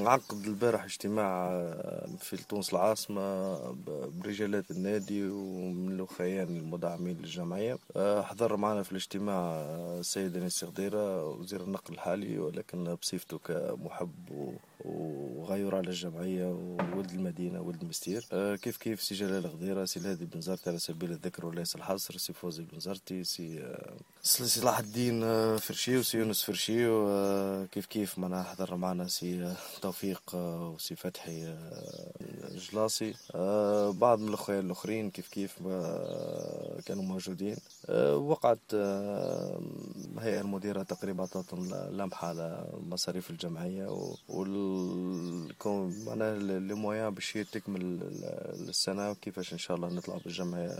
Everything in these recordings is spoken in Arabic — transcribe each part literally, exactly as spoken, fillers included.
عقد البارح اجتماع في تونس العاصمة برجالات النادي ومن الأخوان المدعمين للجمعية. حضر معنا في الاجتماع السيد أنيس غديرة وزير النقل الحالي، ولكن بصفته كمحب وغير على الجمعية وولد المدينة ولد المستير. كيف كيف سي جلال غديرة، سي الهادي بن زرتي على سبيل الذكر وليس الحصر، سي فوزي بن زرتي، سي صلاح الدين فرشي وسي يونس فرشي. كيف كيف معنا حضر معنا سي توفيق وسي فتحي جلاصي. بعض من الاخوان الاخرين كيف كيف كانوا موجودين. وقعت الهيئة المديرة تقريبا تعطون لمحة على مصاريف الجمعية والكون معناها المويا باش تكمل السنة، وكيفاش إن شاء الله نطلع بالجمعية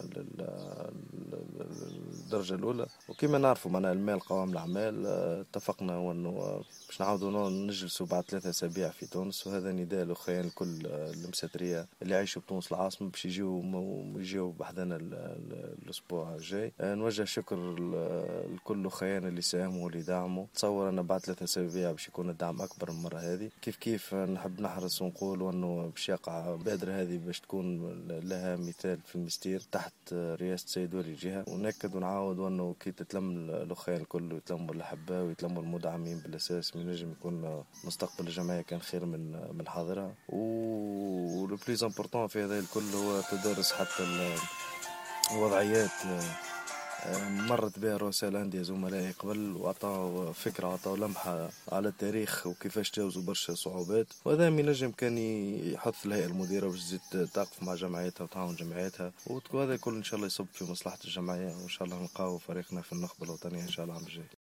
للدرجة الأولى. وكما نعرفوا معناها المال قوام الأعمال. اتفقنا أنه باش نعاودوا نجلسوا بعد ثلاثة أسابيع في تونس، وهذا نداء للأخوان الكل المساترية اللي عايشوا بتونس العاصمة باش يجيو يجيو بحذنا الأسبوع الجاي. نوجه شكر لكل الأخوان اللي ساهموا واللي دعموا. تصور أنا بعد ثلاثة أسابيع باش يكون الدعم أكبر من المرة هذه. كيف كيف نحب نحرص ونقول أنه باش يقع بادرة هذه باش تكون لها مثال في المستير تحت رئاسة سيد ولي الجهة. ونأكد ونعاود أنه كي تتلم الأخوان الكل ويتلموا الأحباء ويتلموا المدعمين بالأساس من نجم يكون مستقبل الجمعية كان خير من من حاضرها. ولو بليز امبورطون في هذا الكل هو تدرس حتى الوضعيات مرت بها رؤساء الأندية زملائي قبل، وعطاو فكرة وعطاو لمحة على التاريخ وكيفاش تجاوزوا برشا صعوبات. وهذا من نجم كان يحث الهيئة المديرة باش تزيد تقف مع جمعيتها وتعاون جمعيتها، وهذا كل إن شاء الله يصب في مصلحة الجمعية. وإن شاء الله نلقاو فريقنا في النخبة الوطنية إن شاء الله العام الجاي.